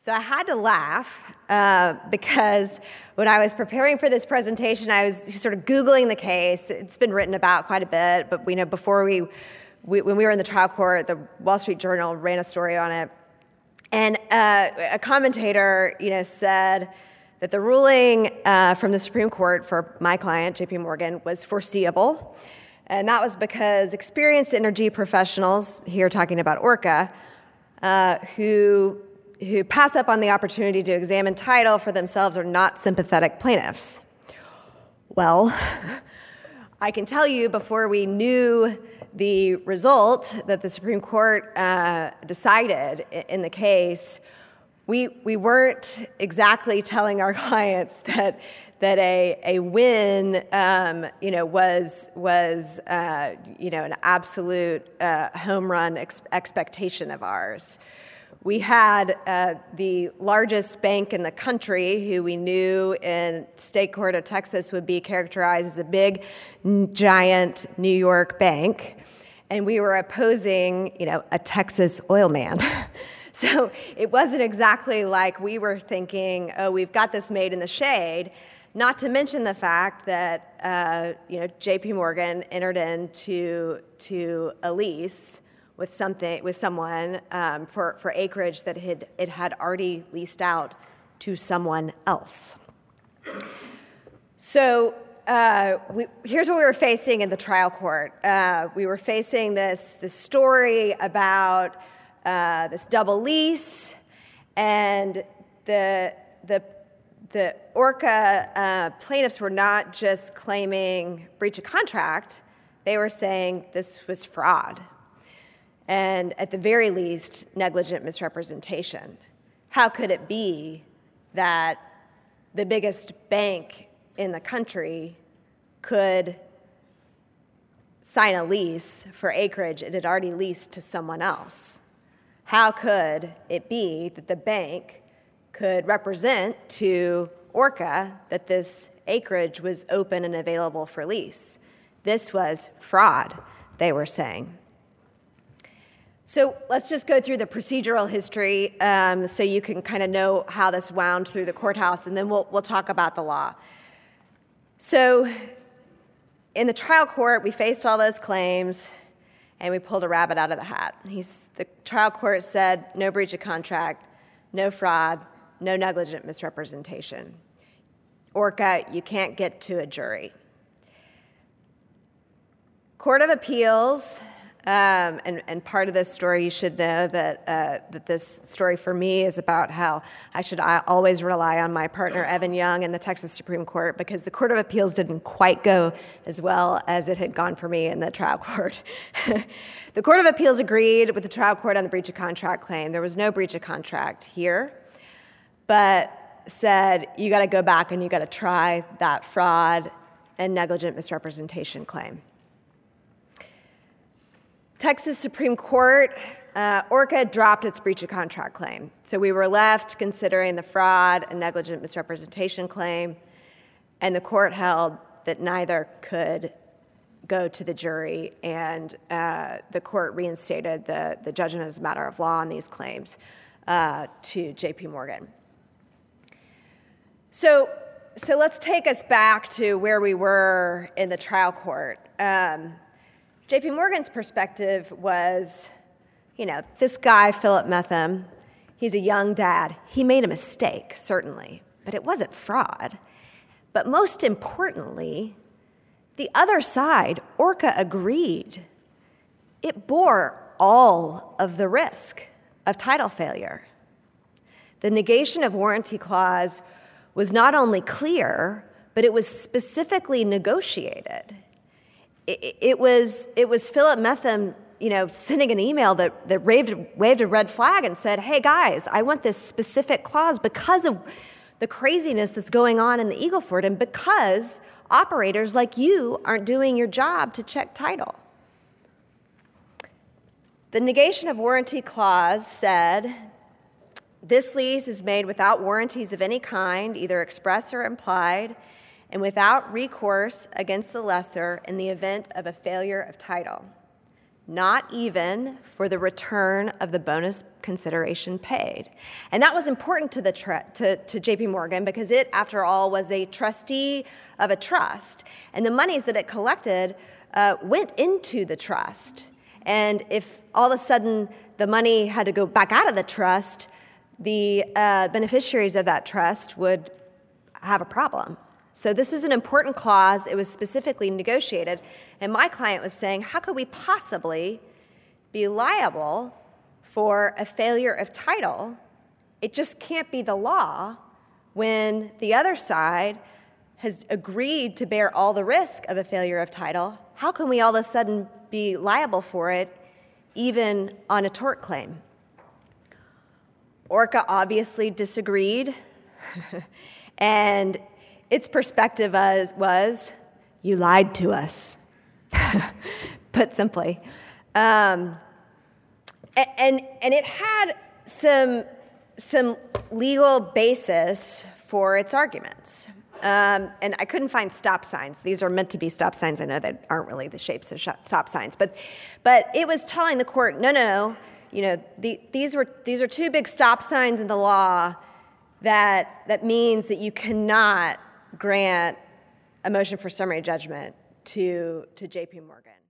So I had to laugh because when I was preparing for this presentation, I was sort of Googling the case. It's been written about quite a bit, but before when we were in the trial court, the Wall Street Journal ran a story on it, and a commentator, said that the ruling from the Supreme Court for my client, J.P. Morgan, was foreseeable, and that was because experienced energy professionals, here talking about Orca, who pass up on the opportunity to examine title for themselves are not sympathetic plaintiffs. Well, I can tell you before we knew the result that the Supreme Court decided in the case, we weren't exactly telling our clients that a win, was an absolute home run expectation of ours. We had the largest bank in the country, who we knew in state court of Texas would be characterized as a big, giant New York bank, and we were opposing, a Texas oil man. So it wasn't exactly like we were thinking, oh, we've got this made in the shade. Not to mention the fact that J.P. Morgan entered into a lease with someone for acreage that it had already leased out to someone else. So here's what we were facing in the trial court. We were facing this story about this double lease, and the Orca plaintiffs were not just claiming breach of contract; they were saying this was fraud, and at the very least, negligent misrepresentation. How could it be that the biggest bank in the country could sign a lease for acreage it had already leased to someone else? How could it be that the bank could represent to Orca that this acreage was open and available for lease? This was fraud, they were saying. So let's just go through the procedural history so you can kind of know how this wound through the courthouse, and then we'll talk about the law. So in the trial court, we faced all those claims, and we pulled a rabbit out of the hat. The trial court said no breach of contract, no fraud, no negligent misrepresentation. Orca, you can't get to a jury. Court of Appeals, and part of this story, you should know that this story for me is about how I always rely on my partner Evan Young in the Texas Supreme Court, because the Court of Appeals didn't quite go as well as it had gone for me in the trial court. The Court of Appeals agreed with the trial court on the breach of contract claim. There was no breach of contract here, but said you got to go back and you got to try that fraud and negligent misrepresentation claim. Texas Supreme Court, Orca dropped its breach of contract claim. So we were left considering the fraud and negligent misrepresentation claim, and the court held that neither could go to the jury, and the court reinstated the judgment as a matter of law on these claims to J.P. Morgan. So let's take us back to where we were in the trial court. J.P. Morgan's perspective was, this guy, Philip Metham, he's a young dad. He made a mistake, certainly, but it wasn't fraud. But most importantly, the other side, Orca, agreed. It bore all of the risk of title failure. The negation of warranty clause was not only clear, but it was specifically negotiated. It was Philip Metham, sending an email that waved a red flag and said, hey, guys, I want this specific clause because of the craziness that's going on in the Eagle Ford and because operators like you aren't doing your job to check title. The negation of warranty clause said, this lease is made without warranties of any kind, either express or implied, and without recourse against the lessor in the event of a failure of title. not even for the return of the bonus consideration paid. And that was important to to JP Morgan because it, after all, was a trustee of a trust. And the monies that it collected went into the trust. And if all of a sudden the money had to go back out of the trust, the beneficiaries of that trust would have a problem. So this was an important clause. It was specifically negotiated. And my client was saying, how could we possibly be liable for a failure of title? It just can't be the law when the other side has agreed to bear all the risk of a failure of title. How can we all of a sudden be liable for it, even on a tort claim? Orca obviously disagreed, and its perspective was, you lied to us, put simply. And it had some legal basis for its arguments. And I couldn't find stop signs. These are meant to be stop signs. I know that aren't really the shapes of stop signs. But it was telling the court, no, these are two big stop signs in the law that means that you cannot grant a motion for summary judgment to JP Morgan.